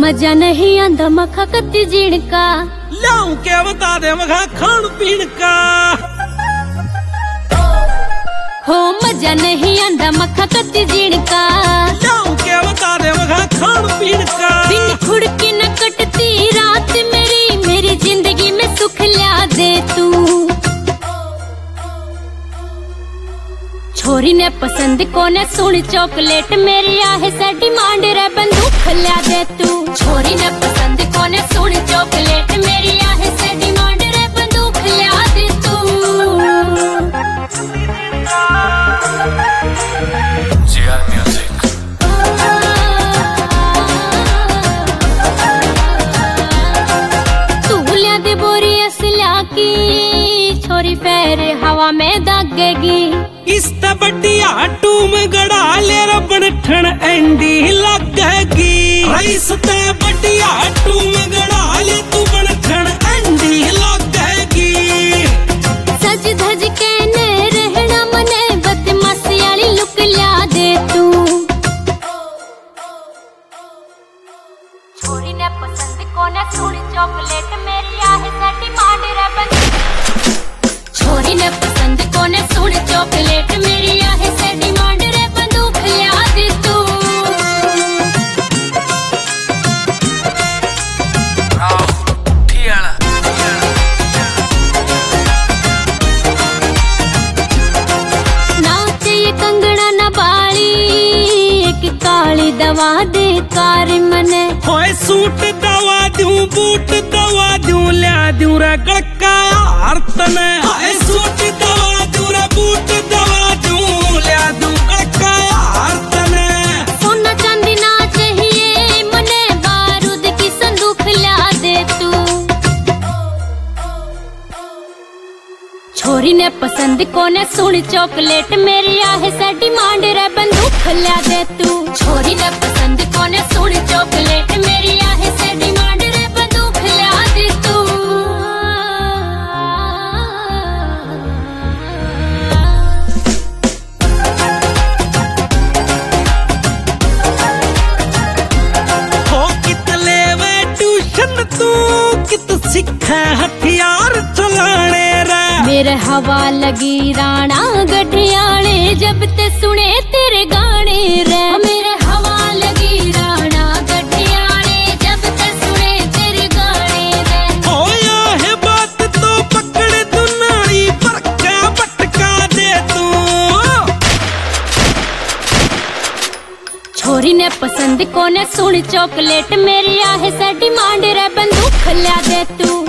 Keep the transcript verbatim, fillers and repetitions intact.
मजा नहीं आंदा मखा कत्ती जीण का, लाऊं क्या बता दे मखा खान पीन का। हो मजा नहीं आंदा मखा कत्ती जीण का, लाऊं क्या बता दे मखा खान पीन का। बिन खुड़की न कटती रात मेरी, मेरी जिंदगी में सुख ला दे तू। छोरी ने पसंद को ने सुन चॉकलेट मेरी आहे से डिमांड रे बंदूक ला दे तू। छोरी ने पसंद को ने सुन चॉकलेट मेरी आहे से डिमांड रे बंदूक ला दे तू। तू ला दे बोरी असला की, छोरी पैर हवा में दागेगी। इस बढ़िया टूम गड़ा ले रबड़ ठण एंडी लगेगी। इस बढ़िया टूम गड़ा ले तू बड़ ठण एंडी लगेगी। सज धज के ने रहना मने बदमाशी वाली लुक ला दे तू। छोरी ने पसंद को ने सुन चॉकलेट मेरी आहे से डिमांड रे बंदूक। छोरी ने पसंद को ने सुन चॉकलेट मेरी आहे से डिमांड रे बंदूक ला दे तू। ना चाहिए कंगना ना बाली, एक काली दवा दे कार मने। होए सूट दवा दूं बूट दवा दूं ल्या दूं रे गड़का आर्तन। होए सूट दवा दूं रे बूट दवा दूं ल्या दूं गड़का आर्तन। सोना चांदी ना चाहिए मने, बारूद की संदूक ला दे तू। छोरी ने पसंद को ने सुन चॉकलेट मेरी आहे से डिमांड रे बंदूक ला दे तू। छोरी ने पसंद को ने सुन चॉकलेट मेरी आहे से डिमांड रे बंदूक ला दे तू। हो कित लेवे ट्यूशन तू, कित सीखे हथियार चलाने रे। मेरे हवा लगी राणा गढ़ियाले, जब ते सुने तेरे गाने रे। मेरे हवा लगी राणा गढ़ियाले, जब ते सुने तेरे गाने रे। होया है बात तो पकड़ तू नाड़ी पर क्या पटका दे तू। छोरी ने पसंद को ने सुन चॉकलेट मेरी आहे से डिमांड रे बंदूक ला दे तू।